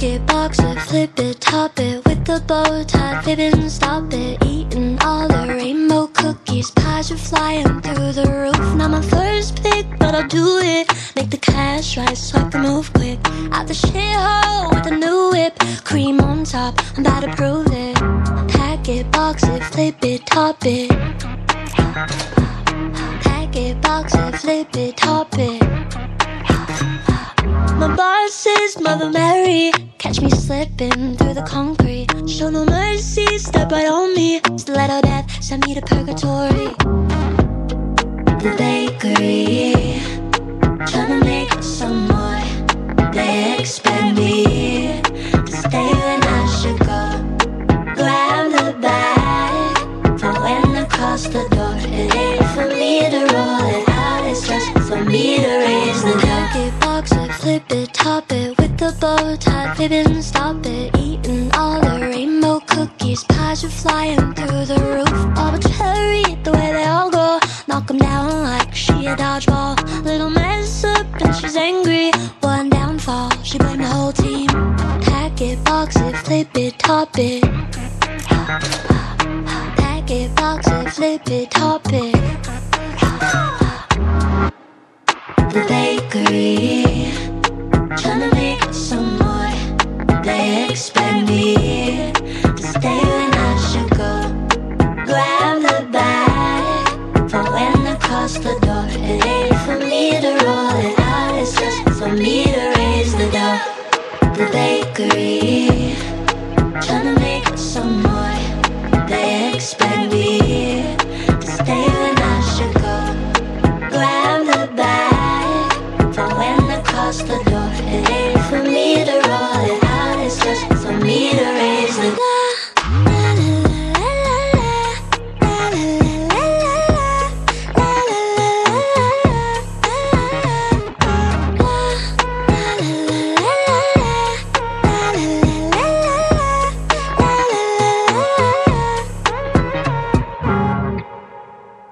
it, box it, flip it, top it with the bow tie, fibbing, stop it. Eating all the rainbow cookies, pies are flying through the roof. Not my first pick, but I'll do it. Make the cash right so I can move quick. Out the shithole with a new whip, cream on top, I'm about to prove it. Pack it, box it, flip it, top it. Pack it, box it, flip it, top it. My boss is Mother Mary, catch me slipping through the concrete. Show no mercy, step right on me. Stiletto death, send me to purgatory. The bakery, tryna make some more. They expect me to stay when I should go. Grab the bag for when I cross the door. It ain't for me to roll it out, it's just for me to raise the pack it, box it, flip it, top it with the bow tie, fibbing, stop it. Eating all the rainbow cookies, pies are flying through the roof. All the cherry, the way they all go, knock 'em down like she a dodgeball. Little mess up and she's angry, one downfall, she blamed the whole team. Pack it, box it, flip it, top it. Pack it, box it, flip it, top it. The bakery, tryna make some more. They expect me to stay when I should go. Grab the bag for when I cross the door. It ain't for me to roll it out, it's just for me to raise the dough. The bakery,